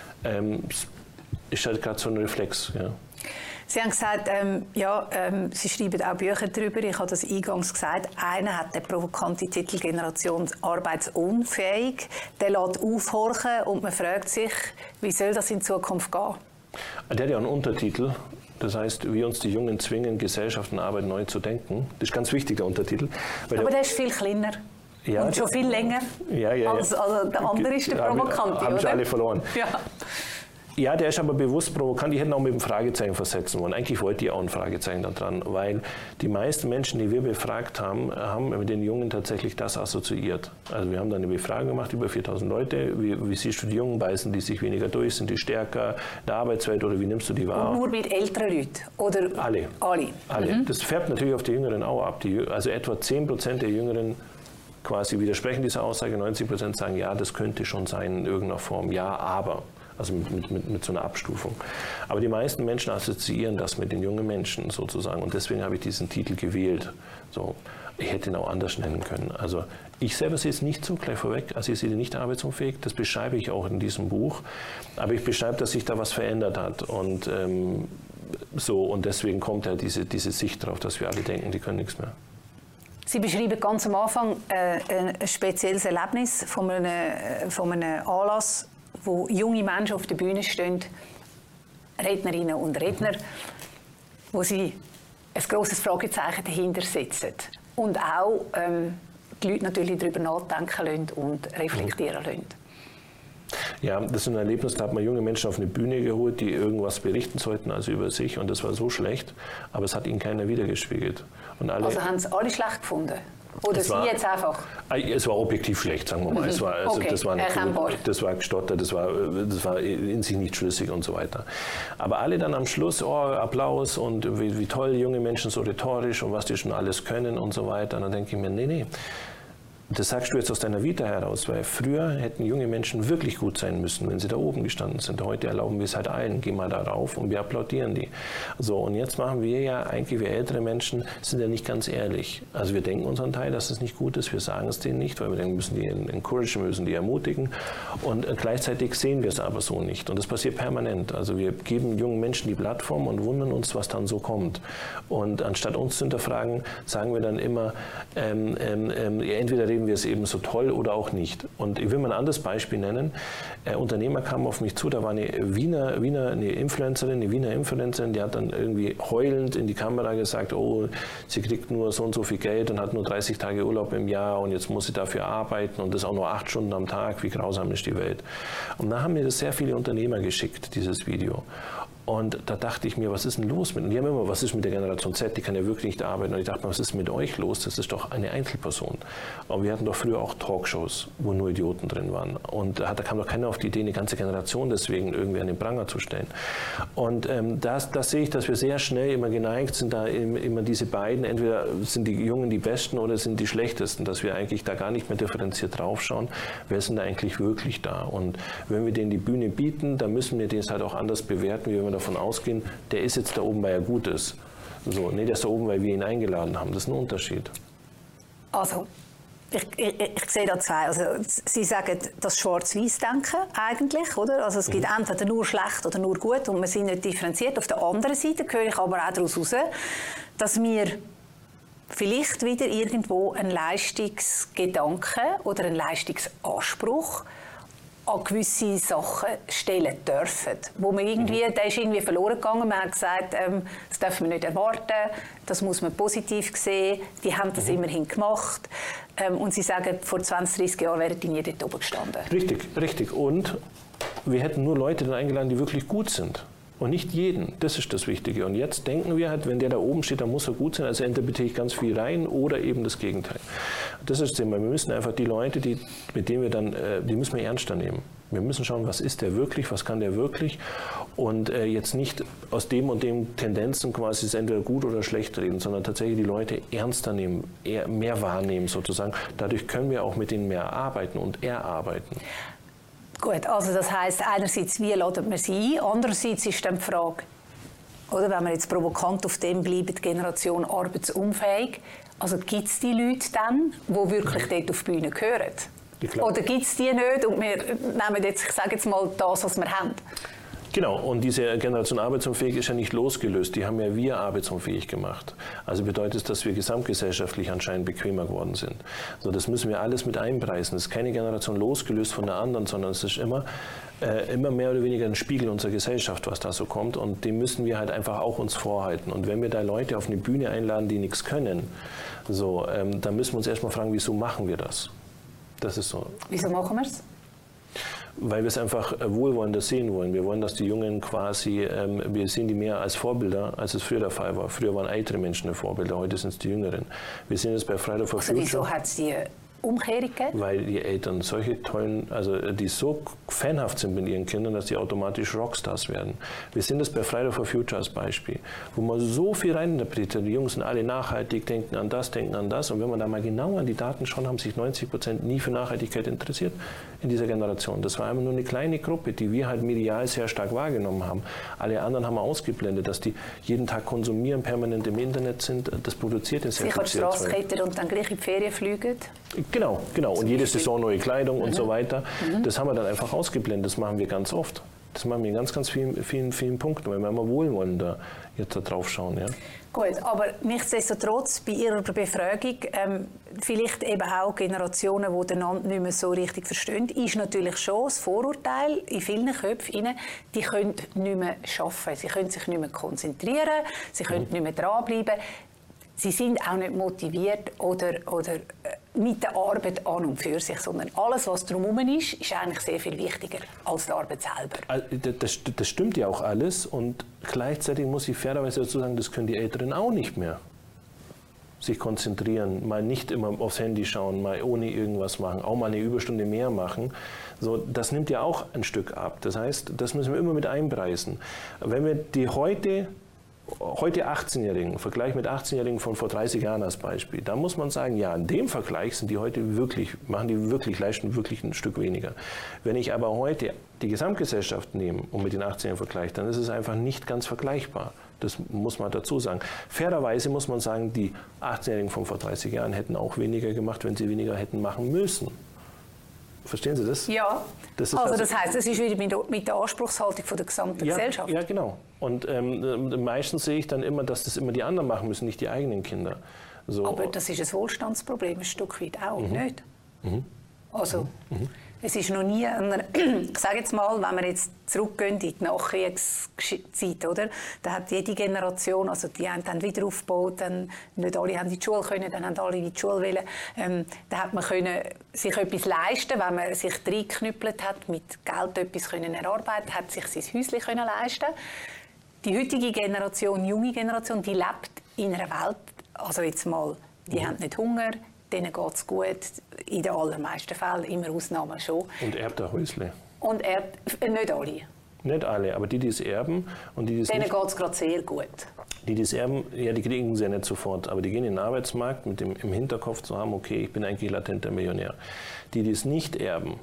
Ist halt gerade so ein Reflex, ja. Sie haben gesagt, Sie schreiben auch Bücher darüber. Ich habe das eingangs gesagt. Einer hat den provokanten Titel «Generation arbeitsunfähig». Der lässt aufhorchen und man fragt sich, wie soll das in Zukunft gehen? Der hat ja einen Untertitel. Das heißt, wie uns die Jungen zwingen, Gesellschaft und Arbeit neu zu denken. Das ist ganz wichtig, der Untertitel. Aber der ist viel kleiner. Ja, und schon viel länger. Also der andere ist der provokante, haben sie alle verloren. Ja. Ja, der ist aber bewusst provokant. Die hätten auch mit dem Fragezeichen versetzen wollen. Eigentlich wollte ich auch ein Fragezeichen da dran, weil die meisten Menschen, die wir befragt haben, haben mit den Jungen tatsächlich das assoziiert. Also wir haben dann eine Befragung gemacht, über 4000 Leute. Wie siehst du die Jungen? Beißen die sich weniger durch? Sind die stärker in der Arbeitswelt oder wie nimmst du die wahr? Und nur mit älteren Leuten? Oder alle. Mhm. Das färbt natürlich auf die Jüngeren auch ab. Also etwa 10% der Jüngeren quasi widersprechen dieser Aussage. 90% sagen, ja, das könnte schon sein in irgendeiner Form. Ja, aber... Also mit so einer Abstufung. Aber die meisten Menschen assoziieren das mit den jungen Menschen sozusagen und deswegen habe ich diesen Titel gewählt. So. ich hätte ihn auch anders nennen können. Also ich selber sehe es nicht so gleich vorweg, also ich sehe ihn nicht arbeitsunfähig, das beschreibe ich auch in diesem Buch, aber ich beschreibe, dass sich da was verändert hat und und deswegen kommt ja diese Sicht darauf, dass wir alle denken, die können nichts mehr. Sie beschreiben ganz am Anfang ein spezielles Erlebnis von einem Anlass, wo junge Menschen auf der Bühne stehen, Rednerinnen und Redner, wo sie ein grosses Fragezeichen dahinter setzen und auch die Leute natürlich darüber nachdenken lassen und reflektieren lassen. Ja, das ist ein Erlebnis, da hat man junge Menschen auf eine Bühne geholt, die irgendwas berichten sollten, also über sich, und das war so schlecht, aber es hat ihnen keiner wiedergespiegelt. Also haben es alle schlecht gefunden? Oder Sie jetzt einfach? Es war objektiv schlecht, sagen wir mal. Das war gestottert, das war in sich nicht schlüssig und so weiter. Aber alle dann am Schluss, Applaus und wie toll junge Menschen so rhetorisch und was die schon alles können und so weiter. Und dann denke ich mir, nee. Das sagst du jetzt aus deiner Vita heraus, weil früher hätten junge Menschen wirklich gut sein müssen, wenn sie da oben gestanden sind. Heute erlauben wir es halt allen, geh mal da rauf und wir applaudieren die. So, und jetzt machen wir ja eigentlich, wir ältere Menschen sind ja nicht ganz ehrlich. Also wir denken unseren Teil, dass es nicht gut ist, wir sagen es denen nicht, weil wir denken, wir müssen die encouragen, wir müssen die ermutigen und gleichzeitig sehen wir es aber so nicht. Und das passiert permanent. Also wir geben jungen Menschen die Plattform und wundern uns, was dann so kommt. Und anstatt uns zu hinterfragen, sagen wir dann immer, entweder reden wir es eben so toll oder auch nicht. Und ich will mal ein anderes Beispiel nennen. Unternehmer kamen auf mich zu, da war eine Wiener Influencerin, die hat dann irgendwie heulend in die Kamera gesagt, oh, sie kriegt nur so und so viel Geld und hat nur 30 Tage Urlaub im Jahr und jetzt muss sie dafür arbeiten und das auch nur 8 Stunden am Tag, wie grausam ist die Welt. Und da haben mir das sehr viele Unternehmer geschickt, dieses Video. Und da dachte ich mir, was ist denn los mit? Und die haben immer, was ist mit der Generation Z? Die kann ja wirklich nicht arbeiten. Und ich dachte mir, was ist mit euch los? Das ist doch eine Einzelperson. Aber wir hatten doch früher auch Talkshows, wo nur Idioten drin waren. Und da kam doch keiner auf die Idee, eine ganze Generation deswegen irgendwie an den Pranger zu stellen. Und da sehe ich, dass wir sehr schnell immer geneigt sind, da immer diese beiden, entweder sind die Jungen die Besten oder sind die Schlechtesten, dass wir eigentlich da gar nicht mehr differenziert draufschauen, wer ist denn da eigentlich wirklich da? Und wenn wir denen die Bühne bieten, dann müssen wir das halt auch anders bewerten, wie wenn wir davon ausgehen, der ist jetzt da oben, weil er gut ist. So, nee, der ist da oben, weil wir ihn eingeladen haben. Das ist ein Unterschied. Also, ich sehe da zwei. Also, Sie sagen das Schwarz-Weiß-Denken eigentlich, oder? Also es gibt entweder nur schlecht oder nur gut und wir sind nicht differenziert. Auf der anderen Seite höre ich aber auch daraus heraus, dass wir vielleicht wieder irgendwo einen Leistungsgedanken oder einen Leistungsanspruch an gewisse Sachen stellen dürfen. Wo man der ist irgendwie verloren gegangen. Man hat gesagt, das dürfen wir nicht erwarten, das muss man positiv sehen. Die haben das immerhin gemacht. Und Sie sagen, vor 20, 30 Jahren wären die nie dort oben gestanden. Richtig. Und wir hätten nur Leute dann eingeladen, die wirklich gut sind. Und nicht jeden, das ist das Wichtige. Und jetzt denken wir halt, wenn der da oben steht, dann muss er gut sein, also interpretiere ich ganz viel rein oder eben das Gegenteil. Das ist das Thema. Wir müssen einfach die Leute, mit denen wir dann, die müssen wir ernster nehmen. Wir müssen schauen, was ist der wirklich, was kann der wirklich und jetzt nicht aus dem und dem Tendenzen quasi es entweder gut oder schlecht reden, sondern tatsächlich die Leute ernster nehmen, eher mehr wahrnehmen sozusagen. Dadurch können wir auch mit ihnen mehr arbeiten und erarbeiten. Gut, also das heisst, einerseits, wie laden wir sie ein, andererseits ist dann die Frage, oder wenn wir jetzt provokant auf dem bleiben, die Generation arbeitsunfähig, also gibt es die Leute dann, die wirklich dort auf die Bühne gehören? Oder gibt es die nicht und wir nehmen jetzt, ich sage jetzt mal, das, was wir haben? Genau, und diese Generation arbeitsunfähig ist ja nicht losgelöst, die haben ja wir arbeitsunfähig gemacht. Also bedeutet es, dass wir gesamtgesellschaftlich anscheinend bequemer geworden sind. So, das müssen wir alles mit einpreisen. Es ist keine Generation losgelöst von der anderen, sondern es ist immer mehr oder weniger ein Spiegel unserer Gesellschaft, was da so kommt. Und dem müssen wir halt einfach auch uns vorhalten. Und wenn wir da Leute auf eine Bühne einladen, die nichts können, so, dann müssen wir uns erstmal fragen, wieso machen wir das? Das ist so. Wieso machen wir es? Weil wir es einfach wohlwollender sehen wollen. Wir wollen, dass die Jungen quasi, wir sehen die mehr als Vorbilder, als es früher der Fall war. Früher waren ältere Menschen Vorbilder, heute sind es die Jüngeren. Wir sehen es bei Friday for Future. Also wieso hat es die Umkehrung gegeben? Weil die Eltern solche tollen, also die so fanhaft sind mit ihren Kindern, dass sie automatisch Rockstars werden. Wir sehen das bei Friday for Future als Beispiel, wo man so viel reininterpretiert. Die Jungs sind alle nachhaltig, denken an das. Und wenn man da mal genau an die Daten schaut, haben sich 90% nie für Nachhaltigkeit interessiert in dieser Generation. Das war einfach nur eine kleine Gruppe, die wir halt medial sehr stark wahrgenommen haben. Alle anderen haben wir ausgeblendet, dass die jeden Tag konsumieren, permanent im Internet sind. Das produziert ja sehr viel CO2. Sich an die Straße und dann gleich in die Ferien fliegen. Genau. Und jede Saison neue Kleidung und so weiter. Das haben wir dann einfach ausgeblendet. Das machen wir ganz oft. Das machen wir in ganz vielen Punkten, weil wir immer wohlwollender jetzt da drauf schauen. Ja. Gut, aber nichtsdestotrotz bei Ihrer Befragung, vielleicht eben auch Generationen, die den einander nicht mehr so richtig verstehen, ist natürlich schon das Vorurteil in vielen Köpfen, die können nicht mehr arbeiten, sie können sich nicht mehr konzentrieren, sie können nicht mehr dranbleiben. Sie sind auch nicht motiviert oder mit der Arbeit an und für sich, sondern alles, was drumherum ist eigentlich sehr viel wichtiger als die Arbeit selber. Das stimmt ja auch alles und gleichzeitig muss ich fairerweise dazu sagen, das können die Älteren auch nicht mehr. Sich konzentrieren, mal nicht immer aufs Handy schauen, mal ohne irgendwas machen, auch mal eine Überstunde mehr machen. So, das nimmt ja auch ein Stück ab. Das heißt, das müssen wir immer mit einpreisen. Wenn wir die heute 18-Jährigen, Vergleich mit 18-Jährigen von vor 30 Jahren als Beispiel, da muss man sagen, ja, in dem Vergleich sind die heute wirklich, leisten wirklich ein Stück weniger. Wenn ich aber heute die Gesamtgesellschaft nehme und mit den 18-Jährigen vergleiche, dann ist es einfach nicht ganz vergleichbar. Das muss man dazu sagen. Fairerweise muss man sagen, die 18-Jährigen von vor 30 Jahren hätten auch weniger gemacht, wenn sie weniger hätten machen müssen. Verstehen Sie das? Ja, das heisst, es ist wieder mit der Anspruchshaltung von der gesamten Gesellschaft. Ja, genau. Und meistens sehe ich dann immer, dass das immer die anderen machen müssen, nicht die eigenen Kinder. So. Aber das ist ein Wohlstandsproblem, ein Stück weit auch, nicht? Also, es ist noch nie, ich sage jetzt mal, wenn wir jetzt zurückgehen in die Nachkriegszeit, oder? Da hat jede Generation, also die einen haben wieder aufgebaut, dann nicht alle haben in die Schule können, dann haben alle in die Schule wollen. Da hat man können sich etwas leisten, wenn man sich reingeknüppelt hat, mit Geld etwas können erarbeiten, hat sich sein Häuschen können leisten. Die heutige Generation, junge Generation, die lebt in einer Welt, also jetzt mal, die haben nicht Hunger, denen geht es gut, in den allermeisten Fällen, immer Ausnahmen schon. Und erbt ein Häusle. Und erbt, nicht alle. Nicht alle, aber die es erben und die es denen geht es gerade sehr gut. Die es erben, ja, die kriegen sie ja nicht sofort, aber die gehen in den Arbeitsmarkt mit dem im Hinterkopf zu haben, okay, ich bin eigentlich latenter Millionär. Die es nicht erben,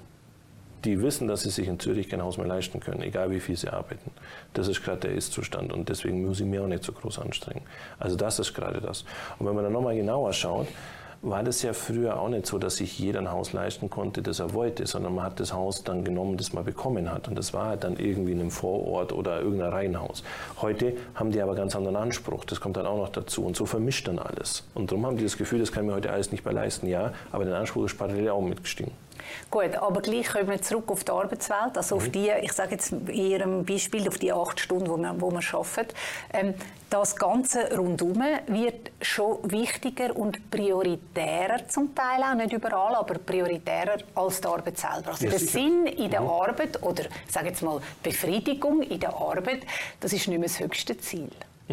die wissen, dass sie sich in Zürich kein Haus mehr leisten können, egal wie viel sie arbeiten. Das ist gerade der Ist-Zustand und deswegen muss ich mir auch nicht so groß anstrengen. Also das ist gerade das. Und wenn man dann nochmal genauer schaut, war das ja früher auch nicht so, dass sich jeder ein Haus leisten konnte, das er wollte, sondern man hat das Haus dann genommen, das man bekommen hat. Und das war halt dann irgendwie in einem Vorort oder irgendein Reihenhaus. Heute haben die aber ganz anderen Anspruch, das kommt dann auch noch dazu. Und so vermischt dann alles. Und darum haben die das Gefühl, das kann ich mir heute alles nicht mehr leisten. Ja, aber der Anspruch ist parallel auch mitgestiegen. Gut, aber gleich kommen wir zurück auf die Arbeitswelt, also auf die, ich sage jetzt in Ihrem Beispiel, auf die 8 Stunden, wo wir arbeiten. Das Ganze rundum wird schon wichtiger und prioritärer zum Teil auch, nicht überall, aber prioritärer als die Arbeit selber. Also der Sinn in der Arbeit oder, ich sage jetzt mal, Befriedigung in der Arbeit, das ist nicht mehr das höchste Ziel.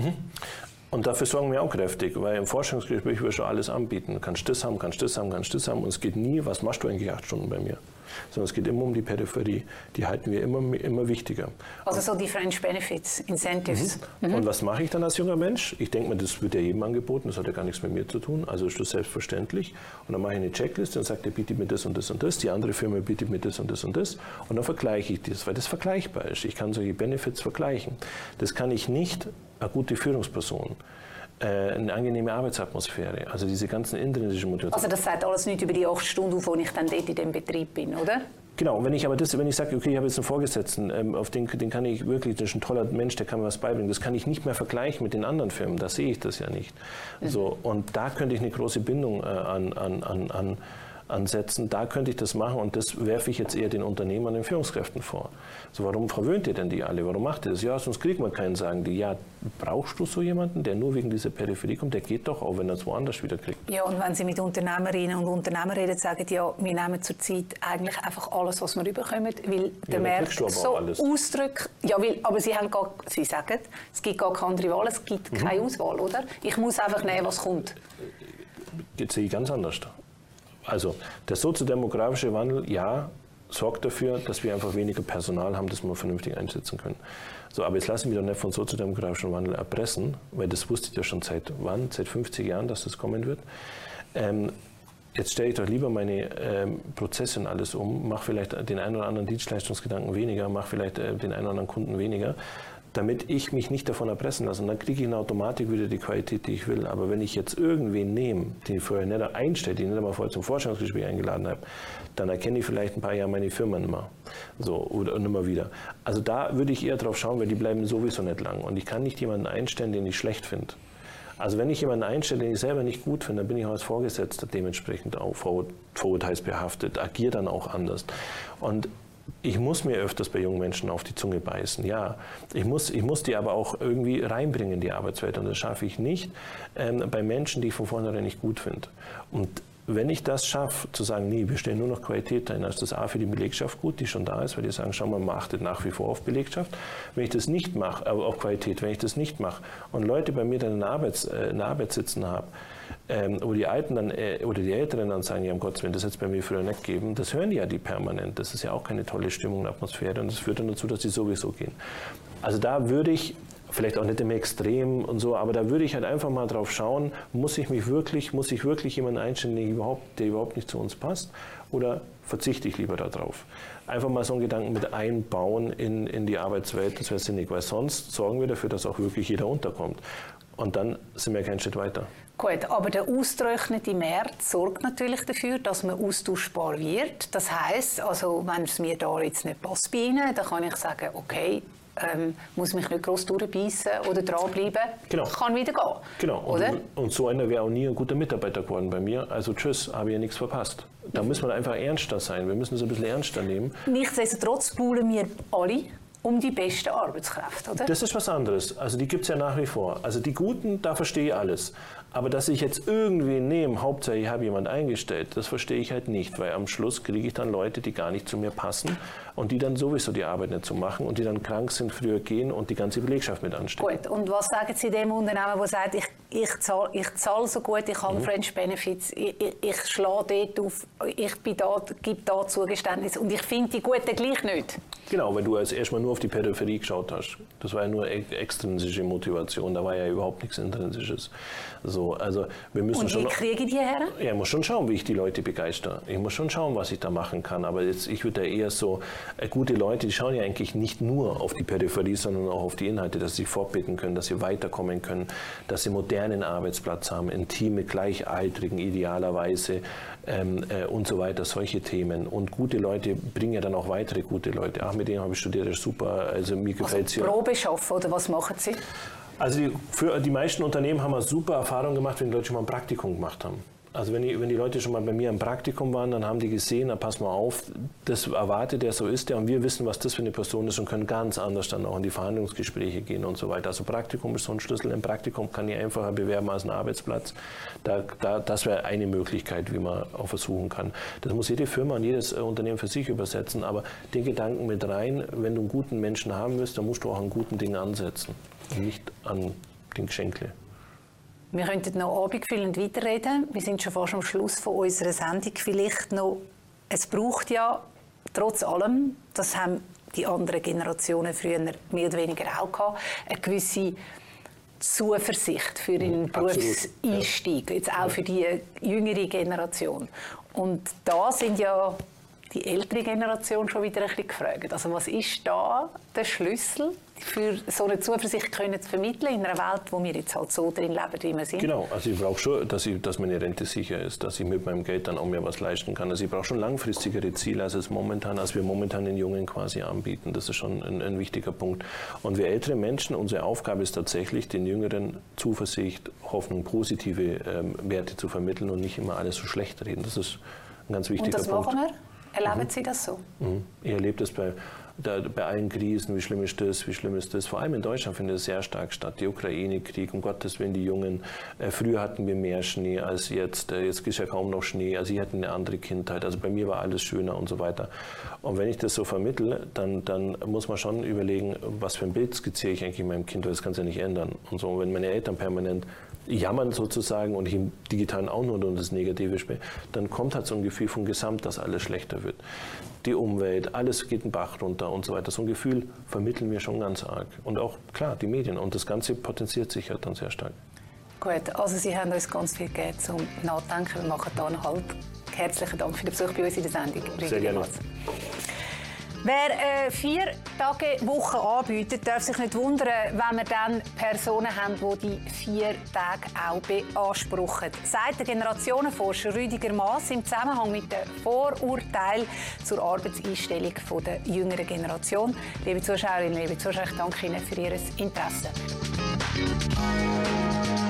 Und dafür sorgen wir auch kräftig, weil im Forschungsgespräch wir schon alles anbieten. Du kannst das haben, kannst das haben, kannst das haben. Und es geht nie, was machst du eigentlich 8 Stunden bei mir? Sondern es geht immer um die Peripherie. Die halten wir immer wichtiger. Also so die Fringe Benefits, Incentives. Und was mache ich dann als junger Mensch? Ich denke mir, das wird ja jedem angeboten, das hat ja gar nichts mit mir zu tun. Also ist das selbstverständlich. Und dann mache ich eine Checkliste und sage, der bietet mir das und das und das. Die andere Firma bietet mir das und das und das. Und dann vergleiche ich das, weil das vergleichbar ist. Ich kann solche Benefits vergleichen. Das kann ich nicht eine gute Führungsperson. Eine angenehme Arbeitsatmosphäre, also diese ganzen intrinsischen Motivationen. Also das sagt alles nicht über die 8 Stunden, wo ich dann dort in dem Betrieb bin, oder? Genau, wenn ich sage, okay, ich habe jetzt einen Vorgesetzten, auf den kann ich wirklich, das ist ein toller Mensch, der kann mir was beibringen, das kann ich nicht mehr vergleichen mit den anderen Firmen, da sehe ich das ja nicht. So, und da könnte ich eine große Bindung ansetzen, da könnte ich das machen und das werfe ich jetzt eher den Unternehmern, den Führungskräften vor. So, warum verwöhnt ihr denn die alle? Warum macht ihr das? Ja, sonst kriegt man keinen, sagen die. Ja, brauchst du so jemanden, der nur wegen dieser Peripherie kommt? Der geht doch auch, wenn er es woanders wieder kriegt. Ja, und wenn Sie mit Unternehmerinnen und Unternehmern reden, sagen ja, wir nehmen zurzeit eigentlich einfach alles, was wir überkommen, weil der Markt so ausdrückt. Ja, aber Sie sagen, es gibt gar keine andere Wahl, es gibt keine Auswahl, oder? Ich muss einfach nehmen, was kommt. Jetzt sehe ich ganz anders. Also der soziodemografische Wandel, ja, sorgt dafür, dass wir einfach weniger Personal haben, das wir vernünftig einsetzen können. So, aber jetzt lassen wir doch nicht von soziodemografischem Wandel erpressen, weil das wusste ich ja schon seit 50 Jahren, dass das kommen wird. Jetzt stelle ich doch lieber meine Prozesse und alles um, mache vielleicht den einen oder anderen Dienstleistungsgedanken weniger, mache vielleicht den einen oder anderen Kunden weniger, damit ich mich nicht davon erpressen lasse. Und dann kriege ich in der Automatik wieder die Qualität, die ich will. Aber wenn ich jetzt irgendwen nehme, den ich vorher nicht einstelle, den ich nicht einmal vorher zum Vorstellungsgespräch eingeladen habe, dann erkenne ich vielleicht ein paar Jahre meine Firma nicht mehr. So, oder nicht mehr wieder. Also da würde ich eher drauf schauen, weil die bleiben sowieso nicht lang. Und ich kann nicht jemanden einstellen, den ich schlecht finde. Also wenn ich jemanden einstelle, den ich selber nicht gut finde, dann bin ich auch als Vorgesetzter dementsprechend auch vorurteilsbehaftet, agiere dann auch anders. Und ich muss mir öfters bei jungen Menschen auf die Zunge beißen, ja. Ich muss die aber auch irgendwie reinbringen in die Arbeitswelt und das schaffe ich nicht bei Menschen, die ich von vornherein nicht gut finde. Und wenn ich das schaffe, zu sagen, nee, wir stellen nur noch Qualität ein, dann ist das A für die Belegschaft gut, die schon da ist, weil die sagen, schau mal, man achtet nach wie vor auf Belegschaft. Wenn ich das nicht mache, aber auf Qualität, wenn ich das nicht mache und Leute bei mir dann in der Arbeit sitzen habe, wo die Alten dann, oder die Älteren dann sagen, ja, um Gottes Willen, das hätte es bei mir früher nicht gegeben, das hören die ja die permanent. Das ist ja auch keine tolle Stimmung und Atmosphäre und das führt dann dazu, dass die sowieso gehen. Also da würde ich, vielleicht auch nicht im Extrem und so, aber da würde ich halt einfach mal drauf schauen, muss ich wirklich jemanden einstellen, der überhaupt nicht zu uns passt, oder verzichte ich lieber darauf? Einfach mal so einen Gedanken mit einbauen in die Arbeitswelt, das wäre sinnig, weil sonst sorgen wir dafür, dass auch wirklich jeder unterkommt. Und dann sind wir keinen Schritt weiter. Gut, aber der ausgetrocknete Markt sorgt natürlich dafür, dass man austauschbar wird. Das heisst, also, wenn es mir da jetzt nicht passt bei Ihnen, dann kann ich sagen, okay, muss mich nicht gross durchbeissen oder dranbleiben, genau. Kann wieder gehen. Genau, oder? Und so einer wäre auch nie ein guter Mitarbeiter geworden bei mir. Also tschüss, habe ich ja nichts verpasst. Da muss man einfach ernster sein, wir müssen es ein bisschen ernster nehmen. Nichtsdestotrotz buhlen wir alle um die besten Arbeitskräfte, oder? Das ist was anderes. Also die gibt es ja nach wie vor. Also die Guten, da verstehe ich alles. Aber dass ich jetzt irgendwie nehme, Hauptsache ich habe jemanden eingestellt, das verstehe ich halt nicht, weil am Schluss kriege ich dann Leute, die gar nicht zu mir passen und die dann sowieso die Arbeit nicht so machen und die dann krank sind, früher gehen und die ganze Belegschaft mit anstecken. Gut, und was sagen Sie dem Unternehmen, das sagt, ich zahle so gut, ich habe Fringe Benefits, ich schlage dort auf, ich gebe da Zugeständnis und ich finde die Guten gleich nicht? Genau, weil du als erstmal nur auf die Peripherie geschaut hast. Das war ja nur extrinsische Motivation, da war ja überhaupt nichts Intrinsisches. So, also wir müssen und wie kriege ich die her? Ja, ich muss schon schauen, wie ich die Leute begeistere. Ich muss schon schauen, was ich da machen kann. Aber jetzt, ich würde da eher so, gute Leute, die schauen ja eigentlich nicht nur auf die Peripherie, sondern auch auf die Inhalte, dass sie sich fortbilden können, dass sie weiterkommen können, dass sie einen modernen Arbeitsplatz haben, ein Team mit Gleichaltrigen idealerweise und so weiter, solche Themen. Und gute Leute bringen ja dann auch weitere gute Leute. Ach, mit denen habe ich studiert, das ist super, also mir gefällt es ja. Probe schaffen, oder was machen Sie? Also für die meisten Unternehmen haben wir super Erfahrungen gemacht, wenn die Leute schon mal ein Praktikum gemacht haben. Also wenn die Leute schon mal bei mir im Praktikum waren, dann haben die gesehen, na pass mal auf, das erwartet der, so ist der und wir wissen, was das für eine Person ist und können ganz anders dann auch in die Verhandlungsgespräche gehen und so weiter. Also Praktikum ist so ein Schlüssel. Im Praktikum kann ich einfacher bewerben als ein Arbeitsplatz. Das wäre eine Möglichkeit, wie man auch versuchen kann. Das muss jede Firma und jedes Unternehmen für sich übersetzen, aber den Gedanken mit rein, wenn du einen guten Menschen haben willst, dann musst du auch an guten Dingen ansetzen und nicht an den Geschenkle. Wir könnten noch abendfüllend weiterreden. Wir sind schon fast am Schluss von unserer Sendung. Vielleicht noch, es braucht ja trotz allem, das haben die anderen Generationen früher mehr oder weniger auch gehabt, eine gewisse Zuversicht für den Berufseinstieg, jetzt auch für die jüngere Generation. Und da sind ja die ältere Generation schon wieder ein bisschen gefragt. Also was ist da der Schlüssel für so eine Zuversicht können zu vermitteln in einer Welt, wo wir jetzt halt so drin leben, wie wir sind? Genau, also ich brauche schon, dass meine Rente sicher ist, dass ich mit meinem Geld dann auch mehr was leisten kann. Also ich brauche schon langfristigere Ziele als wir momentan den Jungen quasi anbieten. Das ist schon ein wichtiger Punkt. Und wir ältere Menschen, unsere Aufgabe ist tatsächlich, den Jüngeren Zuversicht, Hoffnung, positive Werte zu vermitteln und nicht immer alles so schlecht reden. Das ist ein ganz wichtiger Punkt. Und das machen wir? Erleben Sie das so? Ich erlebe das bei allen Krisen, wie schlimm ist das. Vor allem in Deutschland findet es sehr stark statt. Die Ukraine-Krieg, um Gottes Willen, die Jungen. Früher hatten wir mehr Schnee als jetzt. Jetzt ist ja kaum noch Schnee. Also sie hatten eine andere Kindheit. Also bei mir war alles schöner und so weiter. Und wenn ich das so vermittle, dann muss man schon überlegen, was für ein Bild skizziere ich eigentlich meinem Kind, weil das kann es ja nicht ändern. Und so, wenn meine Eltern permanent jammern sozusagen und ich im Digitalen auch nur das Negative spiele, dann kommt halt so ein Gefühl von Gesamt, dass alles schlechter wird. Die Umwelt, alles geht den Bach runter und so weiter. So ein Gefühl vermitteln wir schon ganz arg. Und auch, klar, die Medien. Und das Ganze potenziert sich halt dann sehr stark. Gut, also Sie haben uns ganz viel gegeben zum Nachdenken. Wir machen hier einen Halt. Herzlichen Dank für den Besuch bei uns in der Sendung. Sehr gerne. Wer 4-Tage-Woche anbietet, darf sich nicht wundern, wenn wir dann Personen haben, die die 4 Tage auch beanspruchen. Sagt der Generationenforscher Rüdiger Maass im Zusammenhang mit den Vorurteilen zur Arbeitseinstellung der jüngeren Generation. Liebe Zuschauerinnen, liebe Zuschauer, ich danke Ihnen für Ihr Interesse.